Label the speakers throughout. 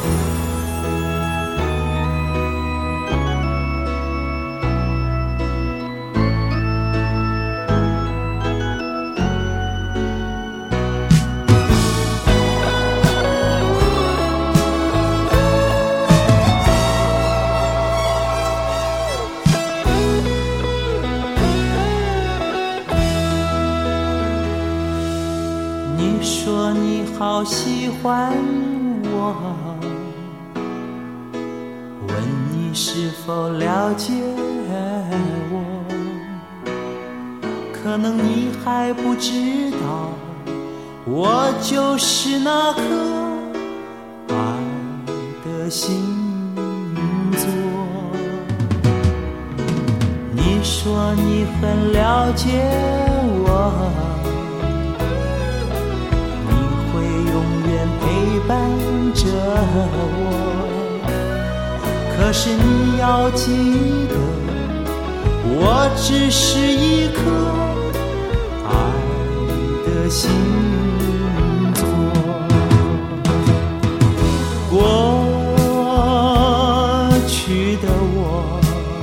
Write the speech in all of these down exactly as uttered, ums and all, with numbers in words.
Speaker 1: 你说你好喜欢我，问你是否了解我，可能你还不知道，我就是那颗爱的星座。你说你很了解我，陪伴着我，可是你要记得，我只是一颗爱的星座。过去的我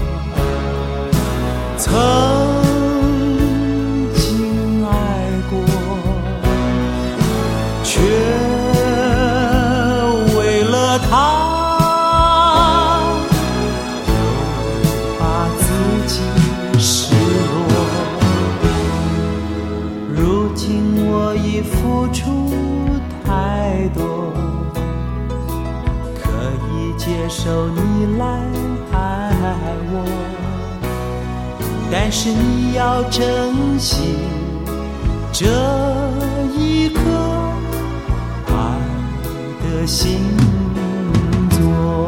Speaker 1: 曾经爱过，却付出太多，可以接受你来爱我，但是你要珍惜这一颗爱的星座。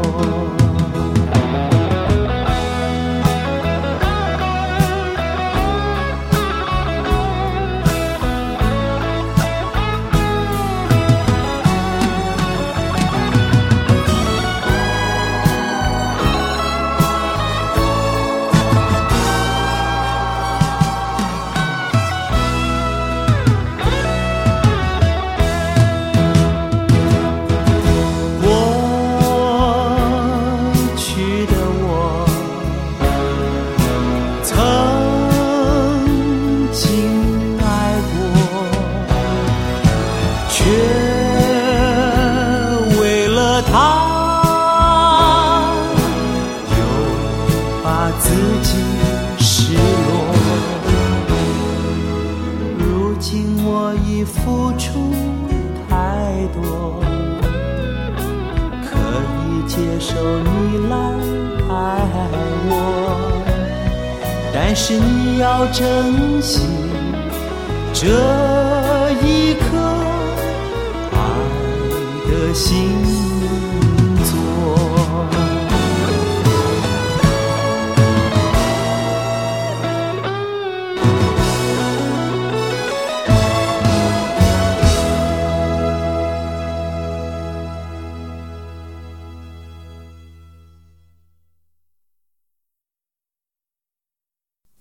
Speaker 1: 付出太多，可以接受你来爱我，但是你要珍惜这一颗爱的星